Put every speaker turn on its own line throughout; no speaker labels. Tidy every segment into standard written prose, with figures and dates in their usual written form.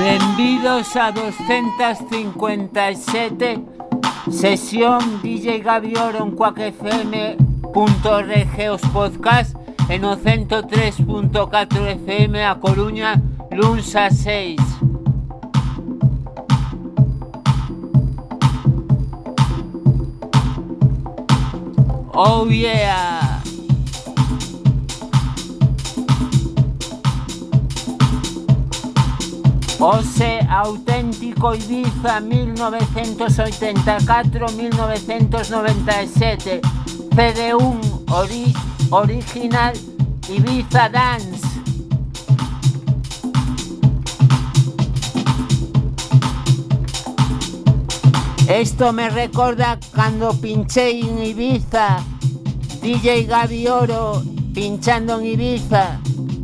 Benvidos a 257 sesión DJ Gavioro en quackfm.org os podcast en o 103.4 FM a Coruña, luns a 6. Oh yeah! Ose auténtico Ibiza 1984-1997 CD1 Original Ibiza Dance. Esto me recuerda cuando pinché en Ibiza, DJ Gavioro pinchando en Ibiza.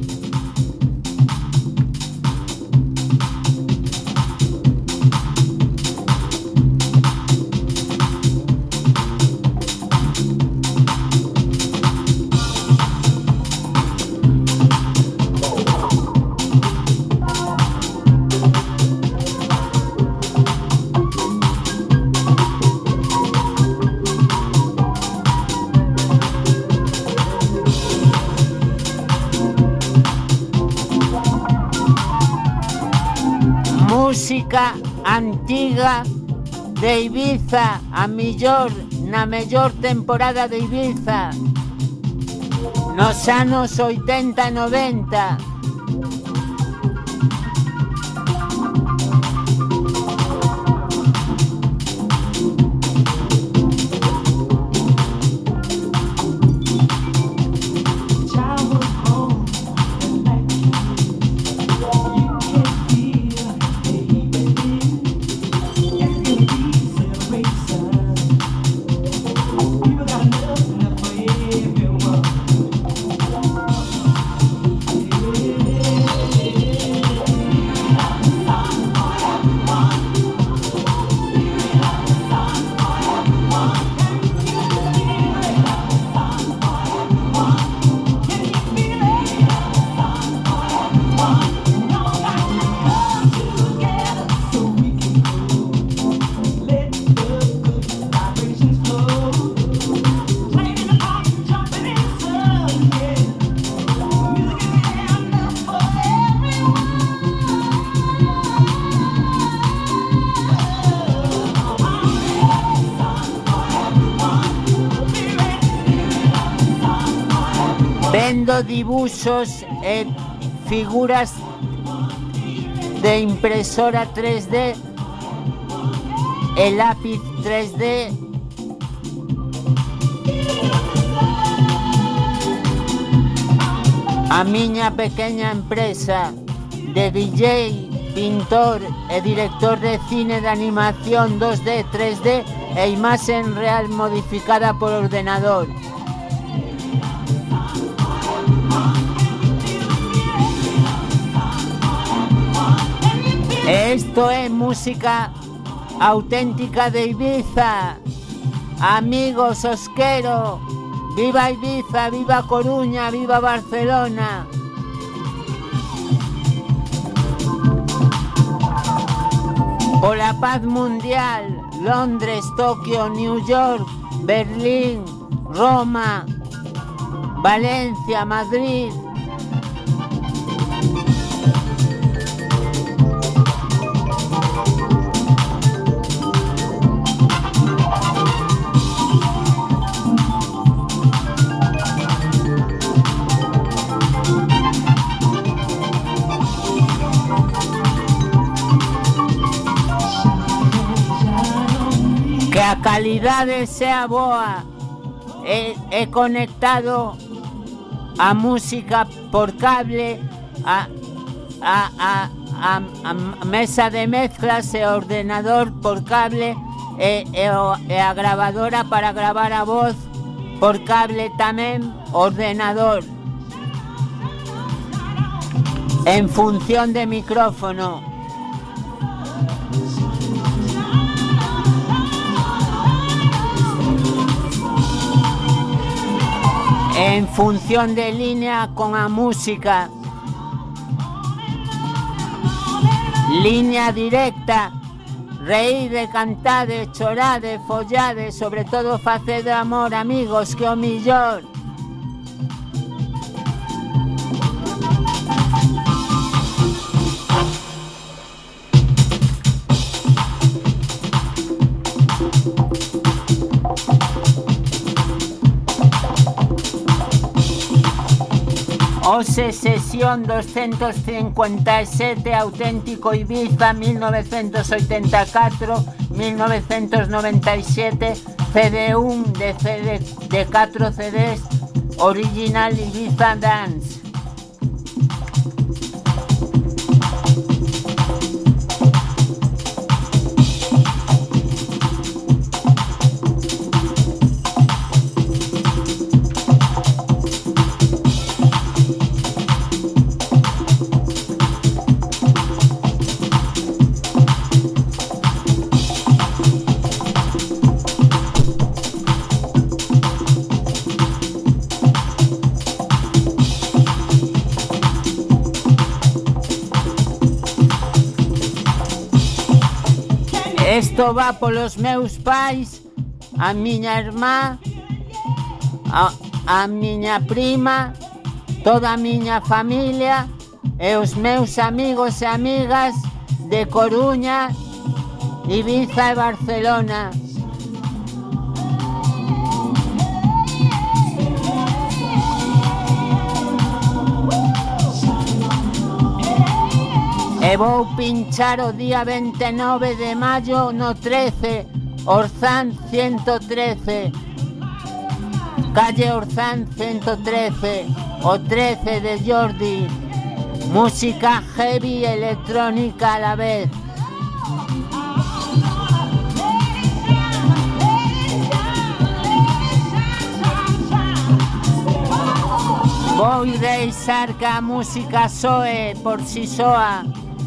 Música antiga de Ibiza, na mellor temporada de Ibiza, nos anos 80 e 90. Vendo dibuxos e figuras de impresora 3D e lápiz 3D. A miña pequeña empresa de DJ, pintor e director de cine de animación 2D, 3D e imaxen real modificada por ordenador. Esto es música auténtica de Ibiza. Amigos, os quero. Viva Ibiza, viva Coruña, viva Barcelona. Por la paz mundial, Londres, Tokio, New York, Berlín, Roma, Valencia, Madrid. Que a calidade sea boa. He conectado a música por cable a mesa de mezclas e ordenador por cable e a grabadora para gravar a voz por cable tamén ordenador en función de micrófono. En función de línea con a música. Línea directa. Reíde, cantade, chorade, follade, sobre todo facede amor, amigos, que o millor. Ose sesión 257, auténtico Ibiza, 1984-1997, CD1 de 4 CDs, original Ibiza Dance. Esto va polos meus pais, a miña irmá, a miña prima, toda a miña familia e os meus amigos e amigas de Coruña, Ibiza e Barcelona. E vou pinchar o día 29 de maio no 13, Orzán 113, calle Orzán 113, o 13 de Jordi, música heavy e electrónica a la vez. Vou deixar que a música soe por si soa,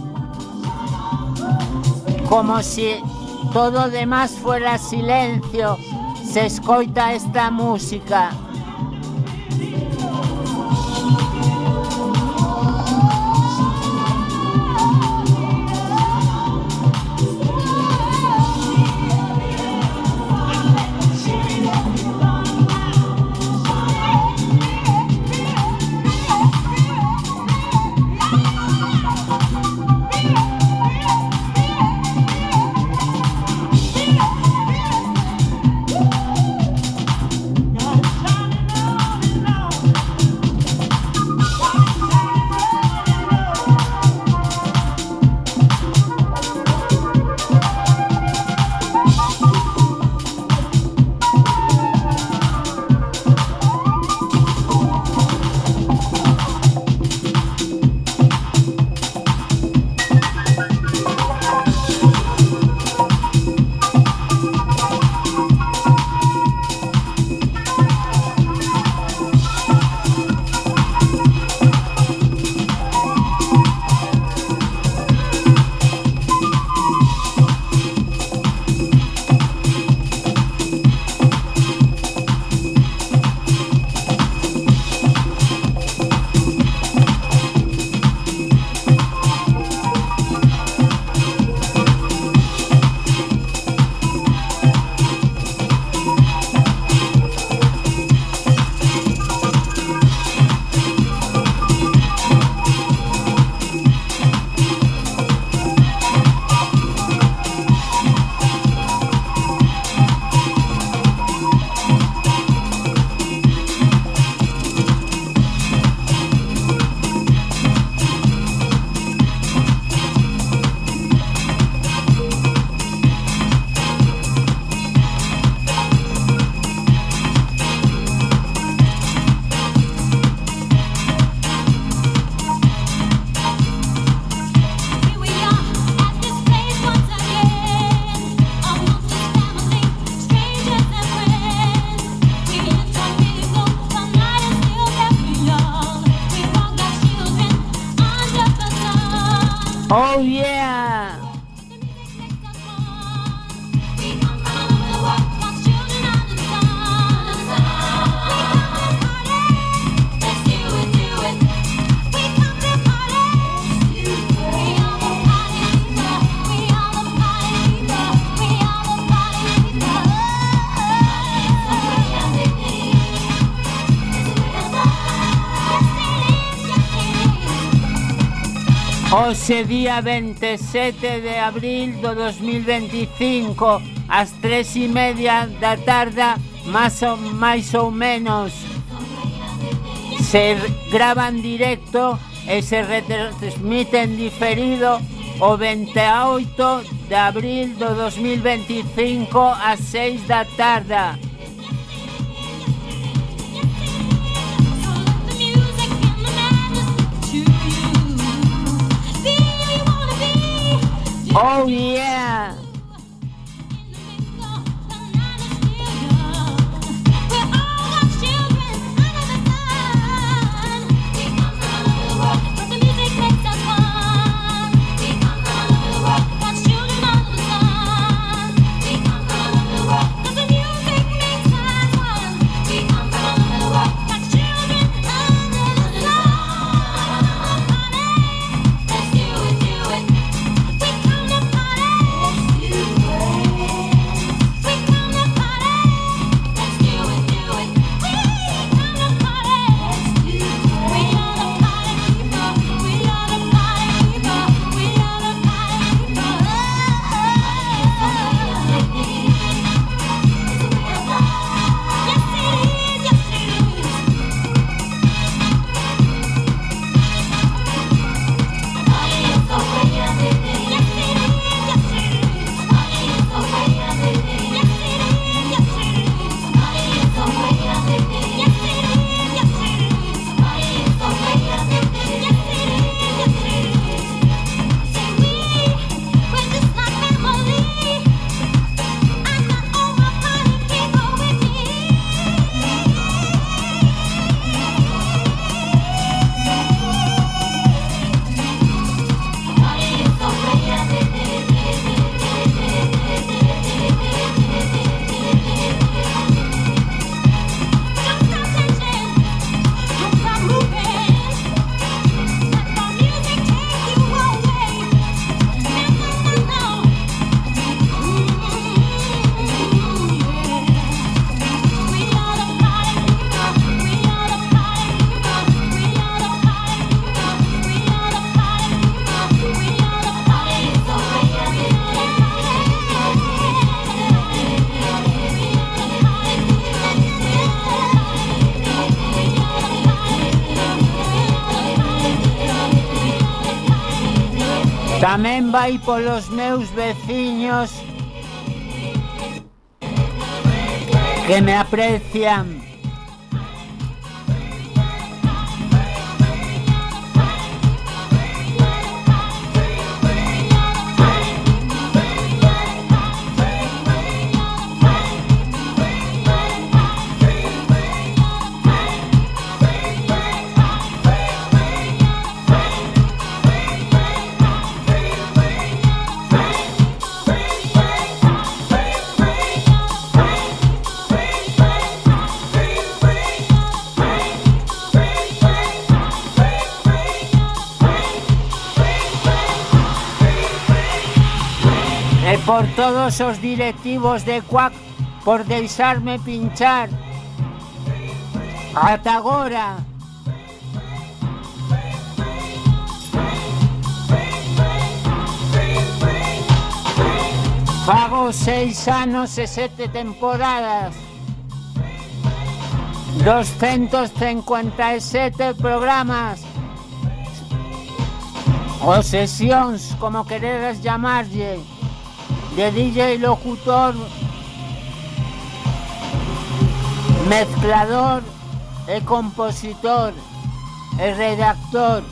como si todo demás fuera silencio, se escoita esta música. Oh yeah! Hoxe día 27 de abril do 2025 ás 3:30 da tarde, máis ou menos, se grava en directo e se retransmite en diferido o 28 de abril do 2025 ás 6 da tarde. Oh yeah! Tamén vai polos meus veciños que me aprecian. Por todos os directivos de Quack por deixarme pinchar. Ata agora. Fago 6 anos e 7 temporadas, 257 programas ou sesións, como quereras llamarlle, de DJ locutor, mezclador e compositor e redactor.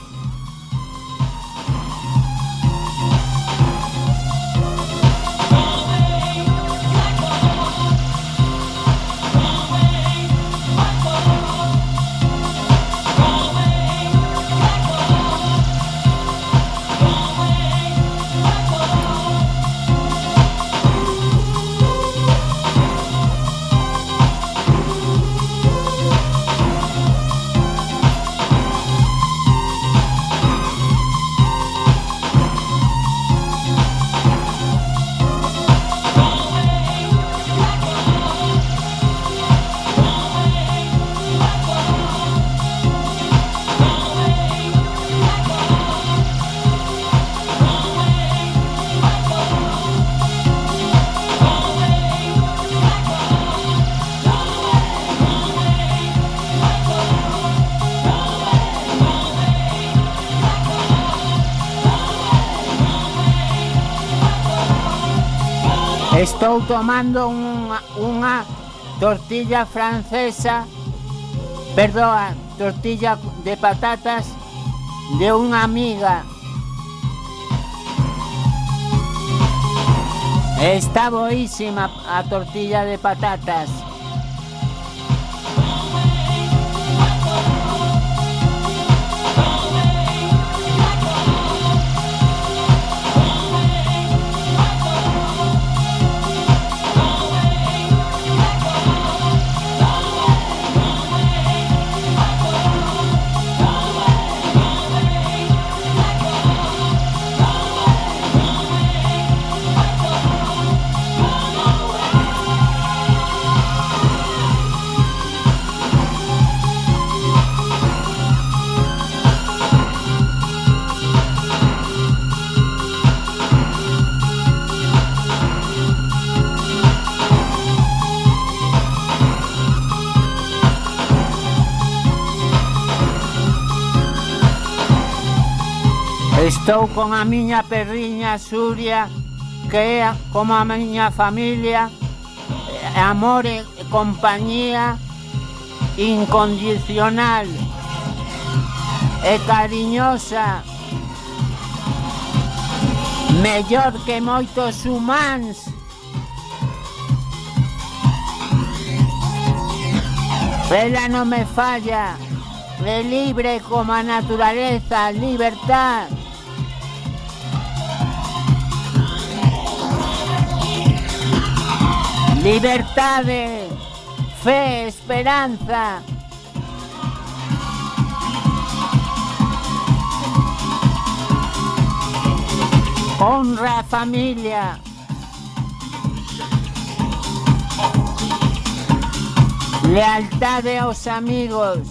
Estou tomando unha tortilla francesa, perdoa, tortilla de patatas de unha amiga. Está boísima a tortilla de patatas. Estou con a miña perriña Xulia, que é como a miña familia, amor e compañía incondicional e cariñosa, mellor que moitos humanos. Ela non me falla, é libre como a naturaleza, libertad. Libertade, fe, esperanza. Honra a familia. Lealtade aos amigos.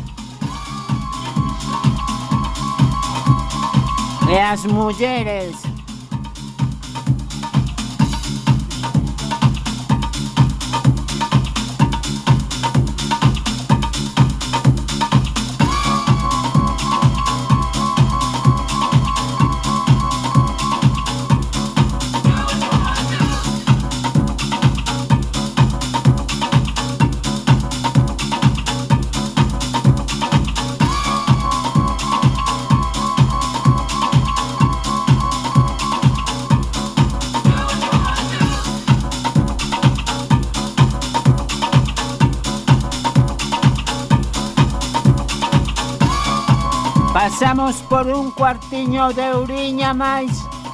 E as mulleres. Pasamos por un cuartiño de euriña máis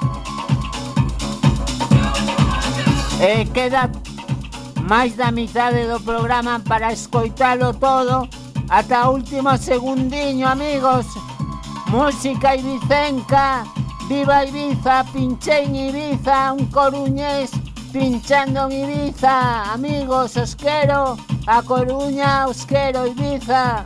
e queda máis da mitade do programa para escoitalo todo ata o último segundiño, amigos. Música ibicenca, viva Ibiza, pinché en Ibiza, un coruñés pinchando en Ibiza. Amigos, os quero, a Coruña, os quero, Ibiza.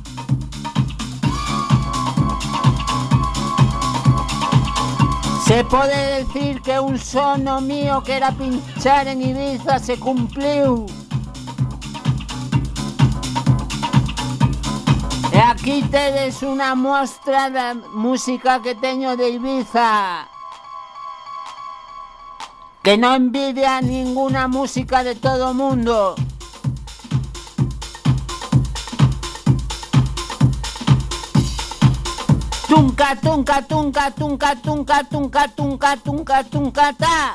Se pode decir que un sono mío que era pinchar en Ibiza se cumpliu. E aquí tedes unha mostra da música que teño de Ibiza, que non envidia ninguna música de todo o mundo. Tunca, tunca, tunca, tunca, tunca, tunca, tunca, tunca, tunca, ta.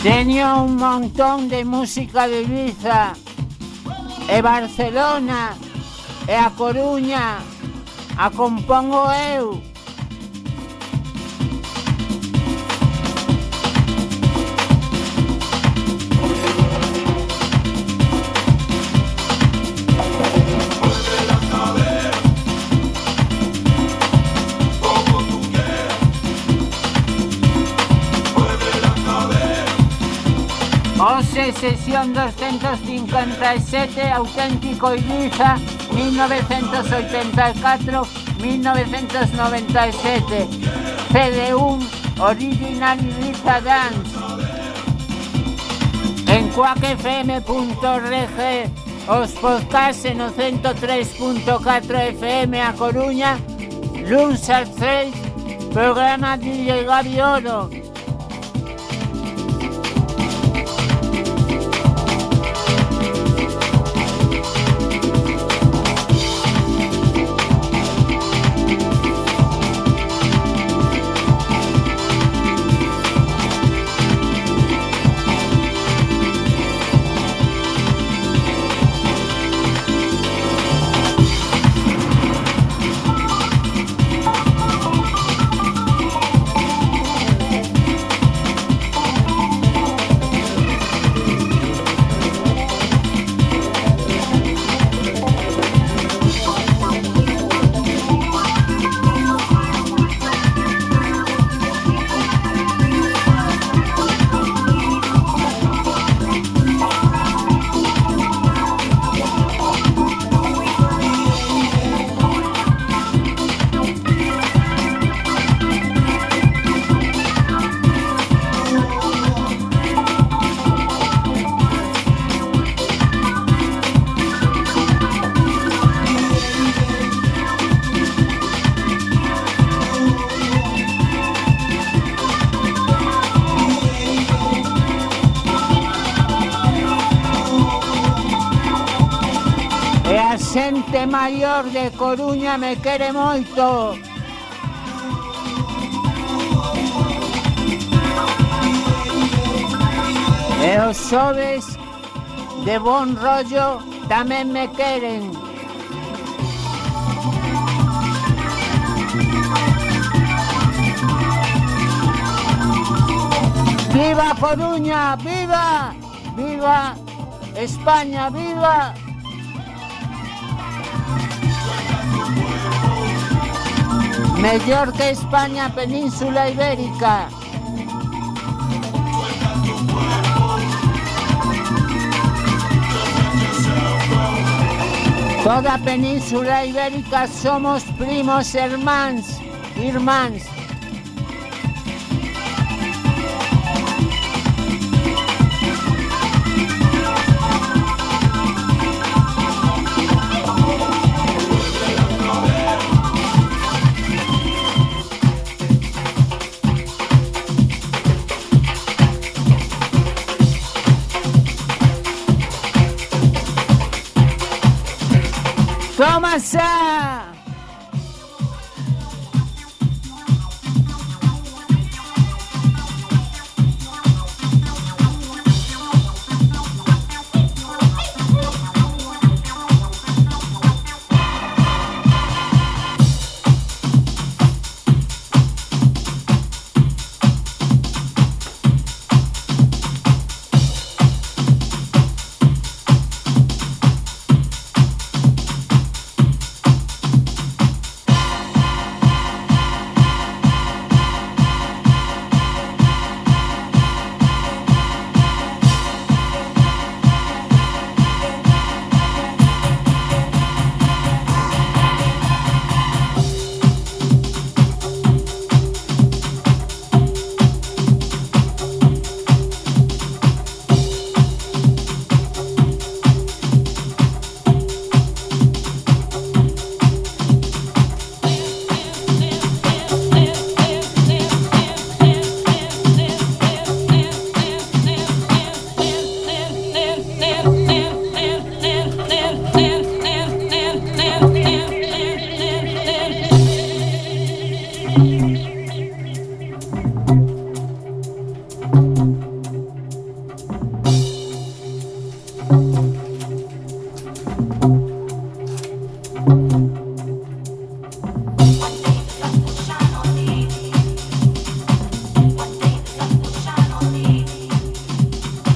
Tenía un montón de música de Ibiza, e Barcelona, e a Coruña, a compongo eu. Ose sesión 257, auténtico Ibiza, 1984-1997. CD1, Original Ibiza Dance. En quackfm.org, os podcasts en 103.4 FM a Coruña, luns ás 3, programa DJ Gabi Oro. Xente maior de Coruña me quere moito. E os xoves de bon rollo tamén me queren. ¡Viva Coruña! ¡Viva! ¡Viva España! ¡Viva! Mellor que España, Península Ibérica. Toda Península Ibérica somos primos, hermanos, irmáns.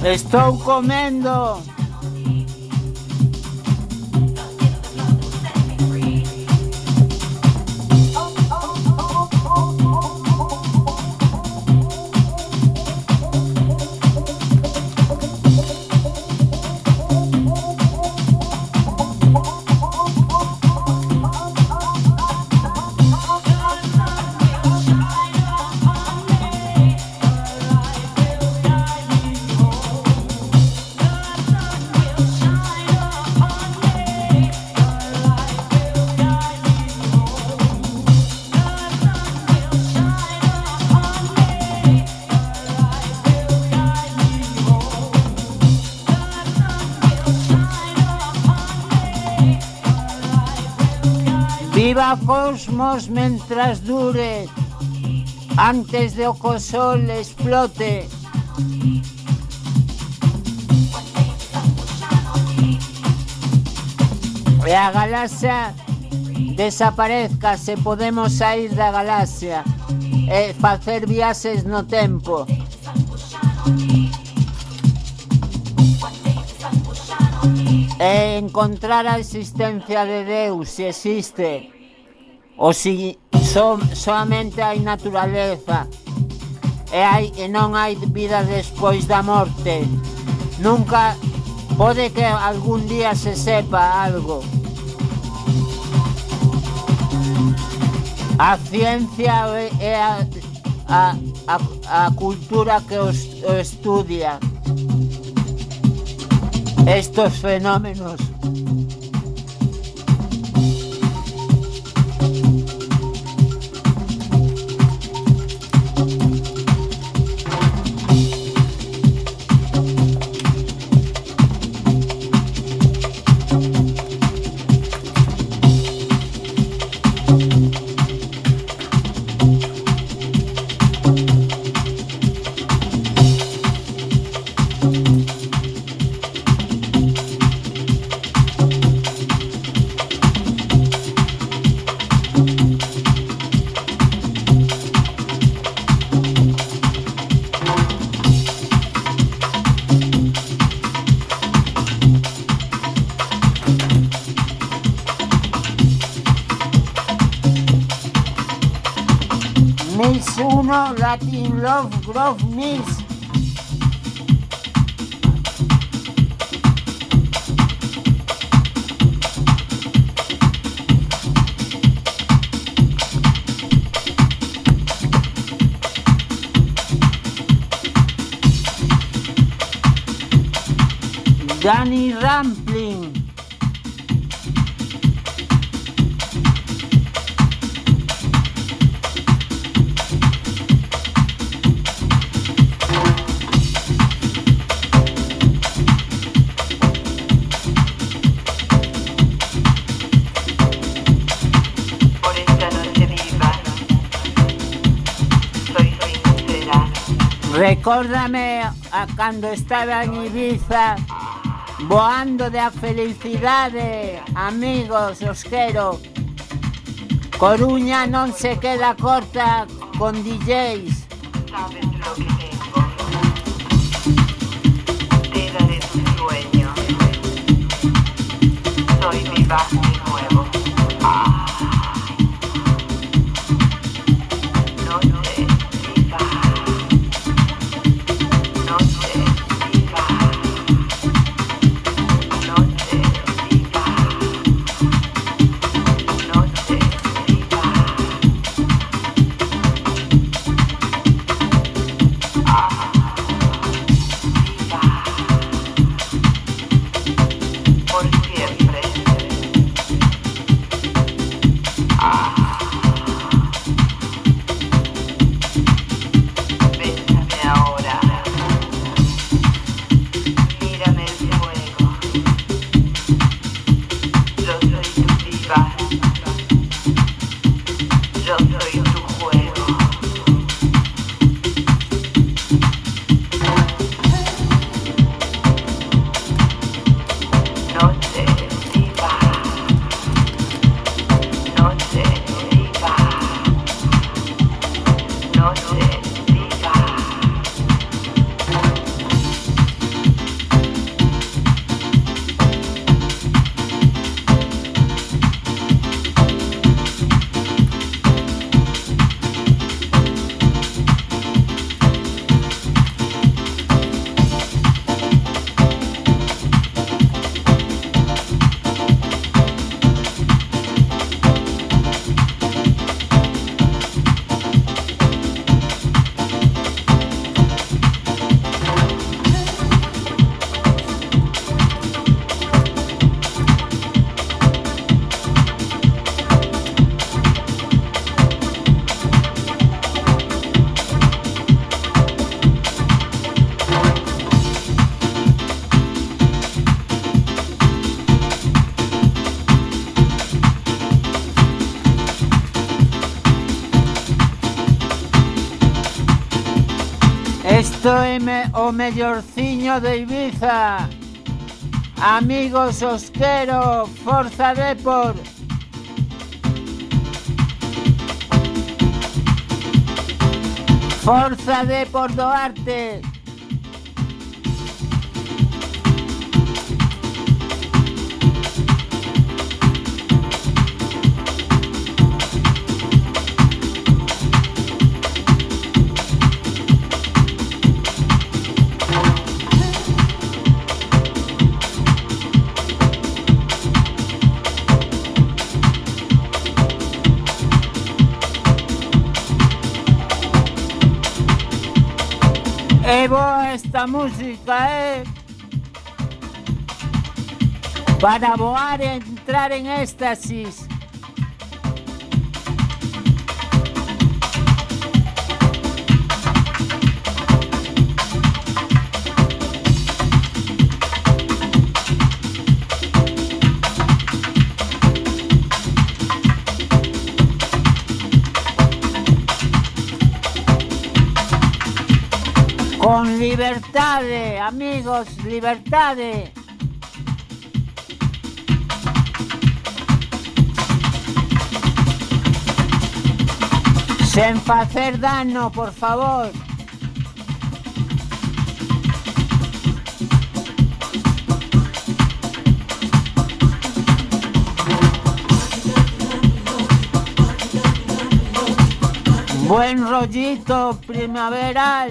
Estou comendo. Viva Cosmos mientras dure, antes de que o sol explote. E a galaxia desaparezca, se podemos sair da galaxia e facer viaxes no tempo. E encontrar a existencia de Deus, se existe, ou se solamente hai naturaleza e non hai vida despois da morte. Nunca, pode que algún día se sepa algo. A ciencia é a cultura que o estudia estos fenómenos. Miss 1, Latin Love Grove Miss. Danny Rampling. Recórdame a cando estaba en Ibiza, voando de a felicidade, amigos, os quero. Coruña non se queda corta con DJs.
Sabes lo que tengo. Te daré tus sueños. Soy viva de nuevo. Por siempre.
Isto é o mellorciño de Ibiza. Amigos, os quero. Forza Depor. Forza Depor do Arte. É boa esta música, para voar e entrar en éxtasis. Con liberdade, amigos, liberdade. Sen facer dano, por favor. Buen rollito primaveral.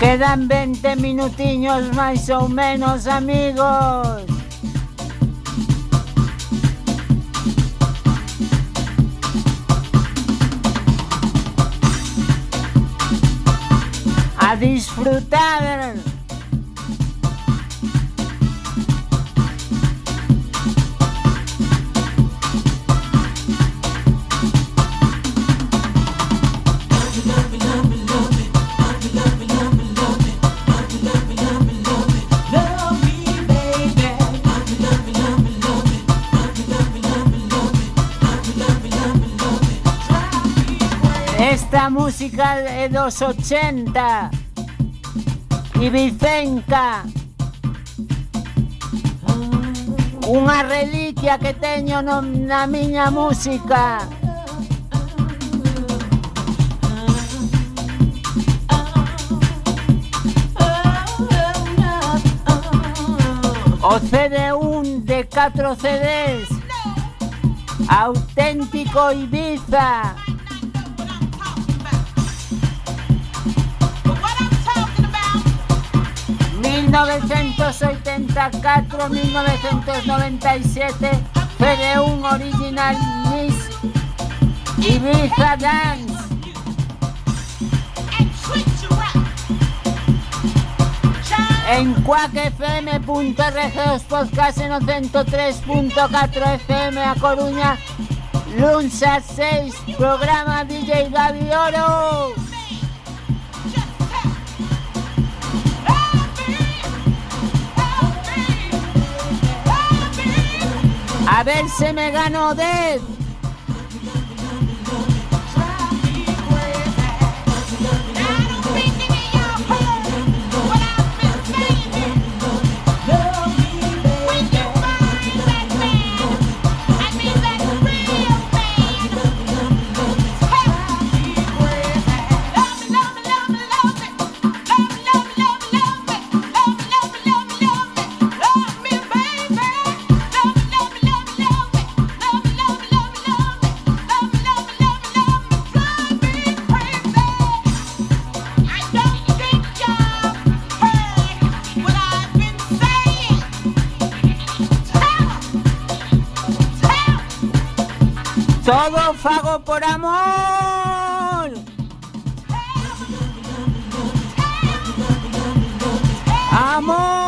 Quedan 20 minutiños máis ou menos, amigos. A disfrutar. Esta música é dos 80, ibicenca, unha reliquia que teño na miña música. O CD1 de 4 CDs, auténtico Ibiza. 1984-1997, CD1 Original Mix Ibiza Dance. En quackfm.org, os podcasts en 103.4 FM a Coruña, luns a 6, programa DJ Gabi Oro. A ver si me gano 10. Todo fago por amor. Amor.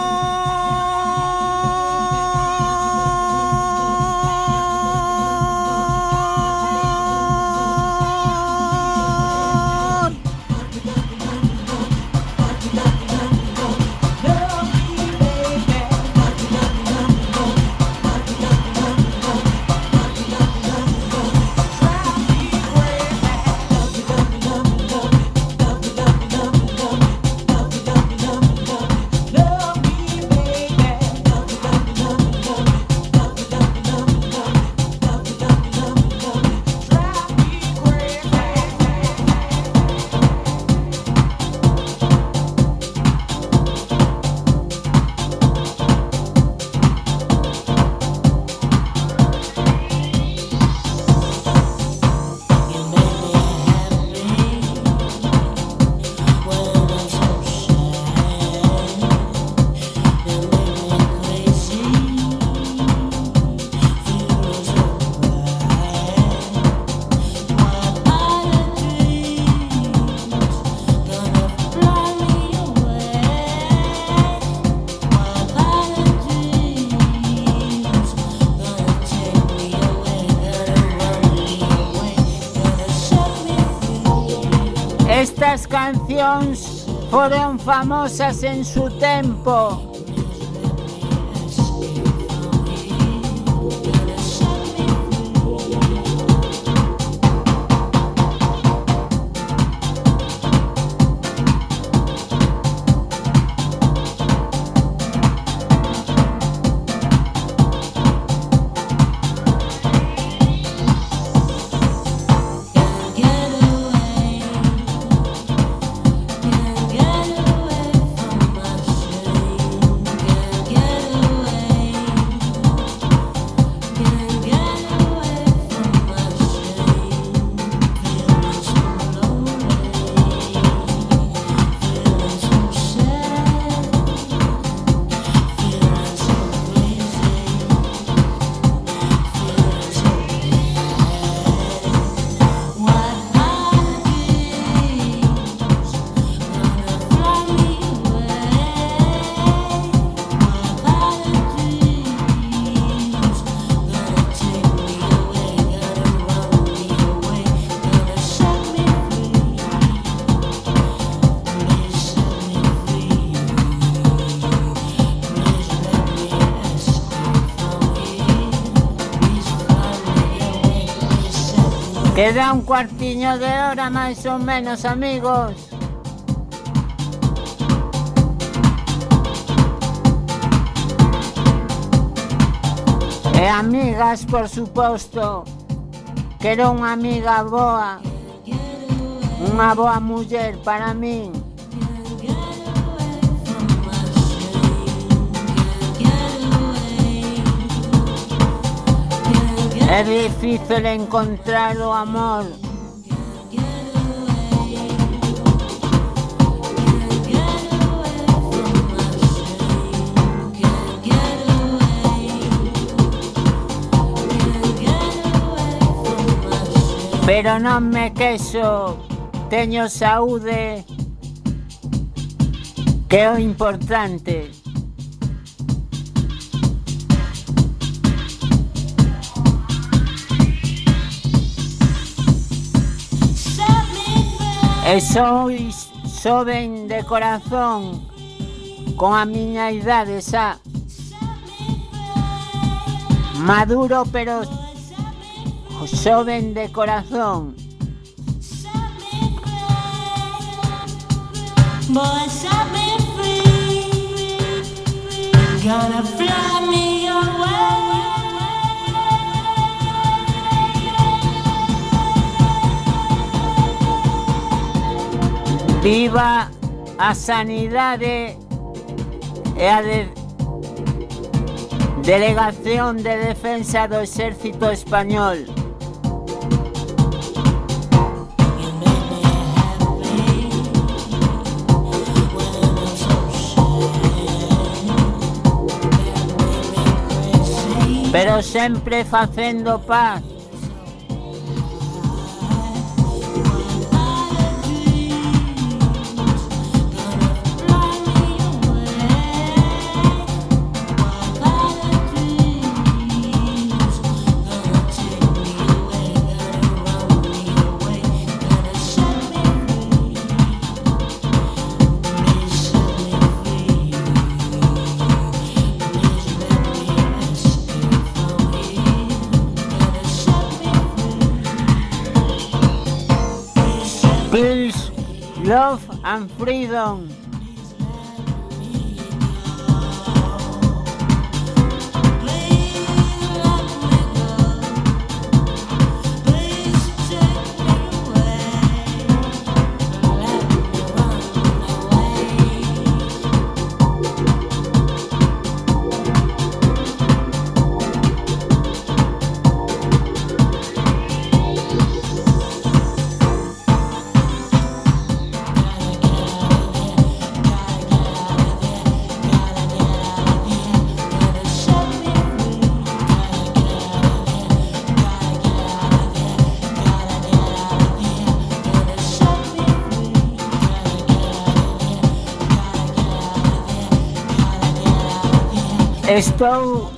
Estas cancións foron famosas en su tempo. Queda un cuartiño de hora máis ou menos, amigos. E amigas, por suposto. Quero unha amiga boa. Unha boa muller para min. É difícil encontrar o amor. Pero non me queixo, teño saúde, que é o importante. E sois xoven de corazón, con a miña idade xa. Maduro pero xoven de corazón.
Boy, set me free. Gonna fly me away.
Viva a sanidade e a Delegación de Defensa do Exército Español. Pero sempre facendo paz. Peace, love and freedom. Estou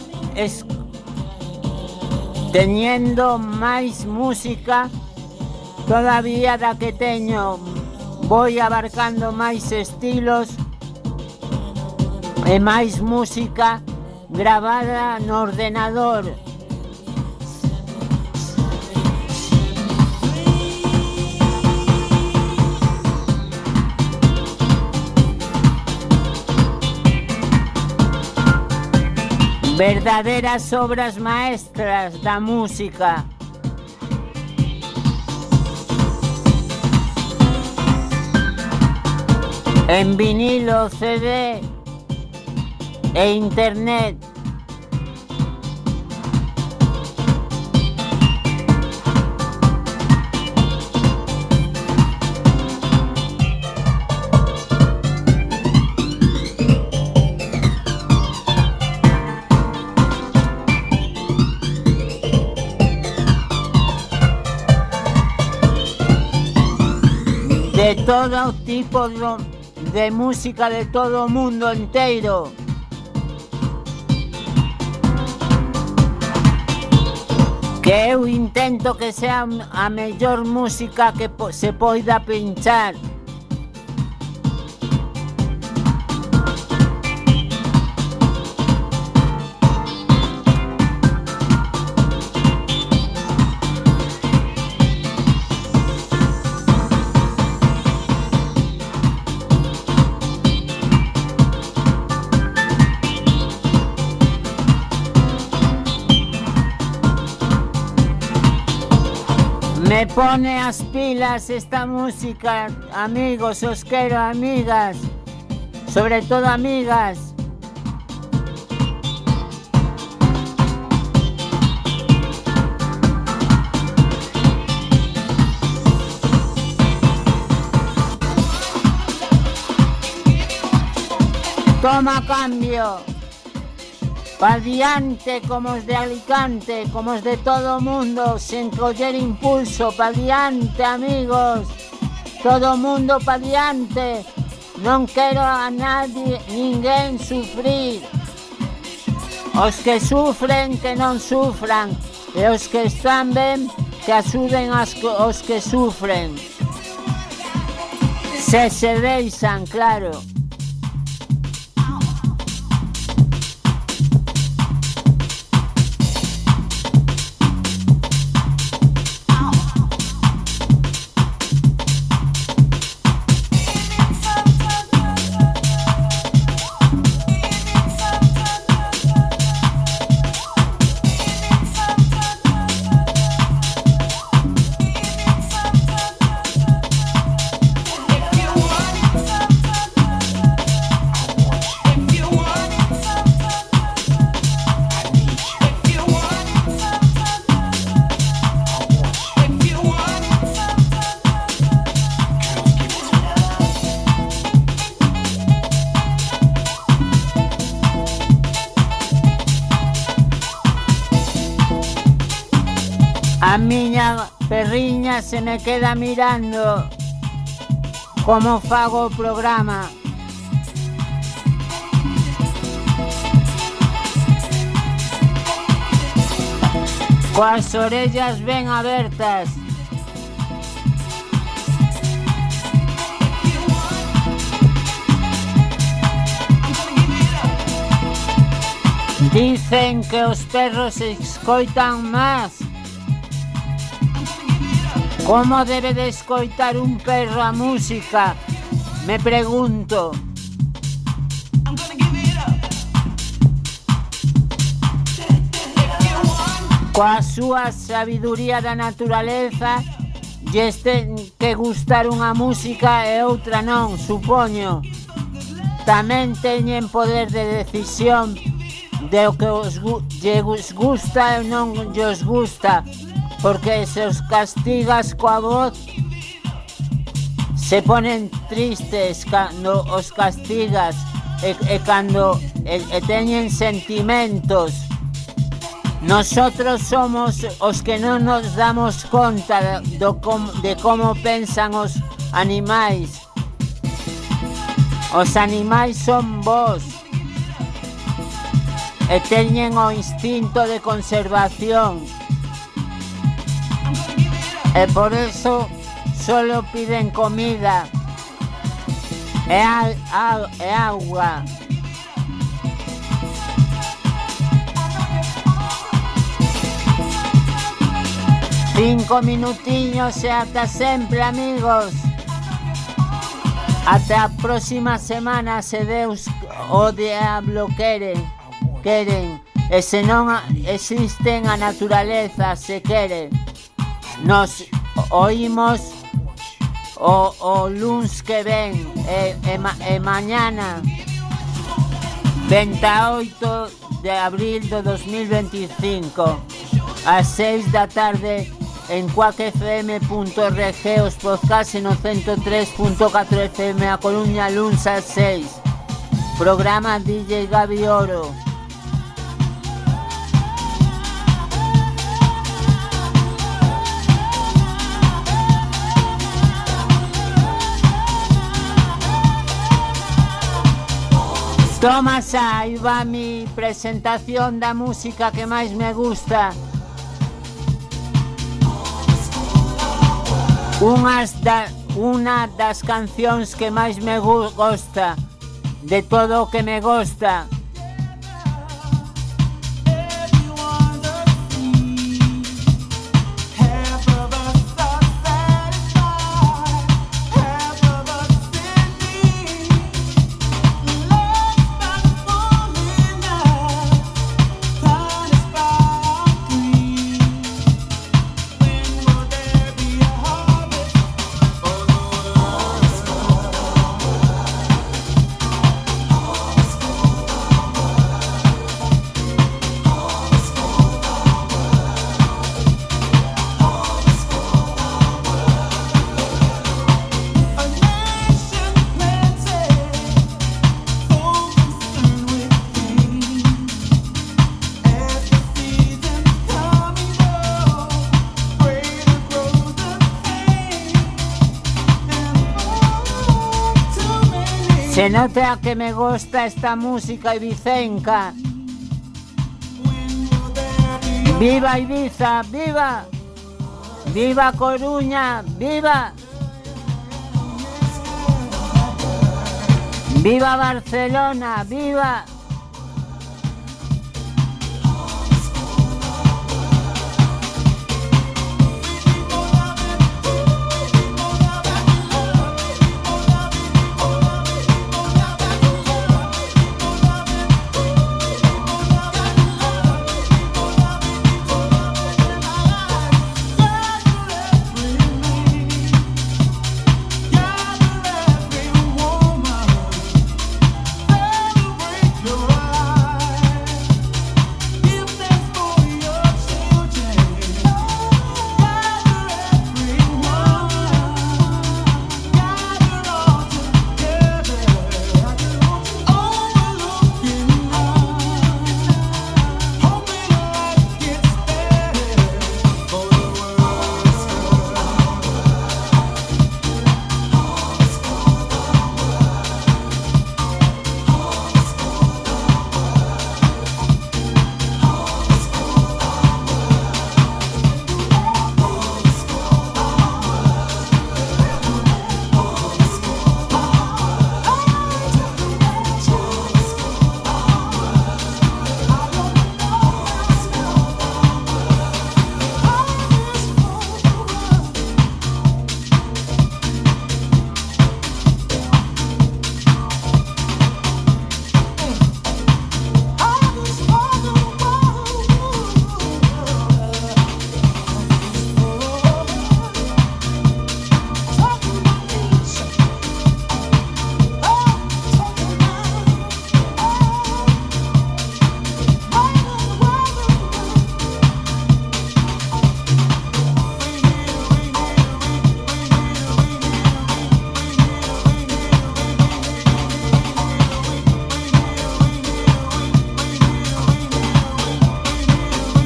teñendo máis música todavía da que teño. Voy abarcando máis estilos e máis música gravada no ordenador. Verdaderas obras maestras da música. En vinilo, CD e internet. De todo tipo de música de todo o mundo inteiro. Que eu intento que sea a mellor música que se poida pinchar. Me pone as pilas esta música, amigos, os quero, amigas, sobre todo amigas. Toma cambio, pa' diante como os de Alicante, como os de todo o mundo, sen coller impulso, pa' diante, amigos, todo o mundo pa' diante, non quero a nadie, ninguén sufrir, os que sufren que non sufran, e os que están ben que axuden os que sufren, se deixan, claro. A miña perriña se me queda mirando como fago o programa. Coas orellas ben abertas. Dicen que os perros se escoitan máis. Como debe de escoitar un perro a música? Me pregunto. Coa súa sabiduría da naturaleza, lles ten que gustar unha música e outra non, supoño. Tamén teñen poder de decisión de o que lles gusta e non lles gusta. Porque se os castigas coa voz, se ponen tristes cando os castigas e cando teñen sentimentos. Nosotros somos os que non nos damos conta de como pensan os animais. Os animais son vos e teñen o instinto de conservación. E por eso solo piden comida e agua. Cinco minutiños e ata sempre, amigos. Ata a próxima semana, se Deus o diablo queren. E se non existen a naturaleza, se queren. Nos oímos o luns que ven e mañana 28 de abril de 2025 ás 6 da tarde en quackfm.org, os podcasts no 103.4 FM a Coruña, luns ás 6. Programa DJ Gabi Oro. Toma xa, aí va mi presentación da música que máis me gusta. Unha das cancións que máis me gusta, de todo o que me gusta. Se nota que me gusta esta música ibicenca. ¡Viva Ibiza! ¡Viva! ¡Viva Coruña! ¡Viva! ¡Viva Barcelona! ¡Viva!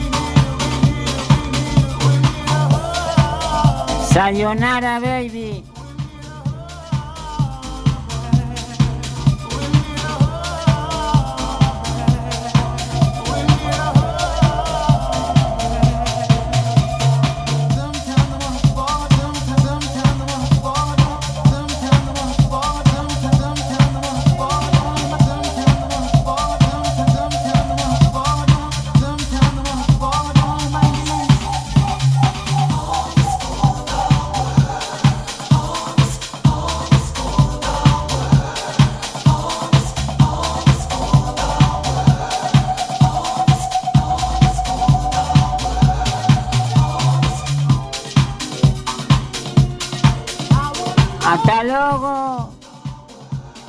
Sayonara, baby.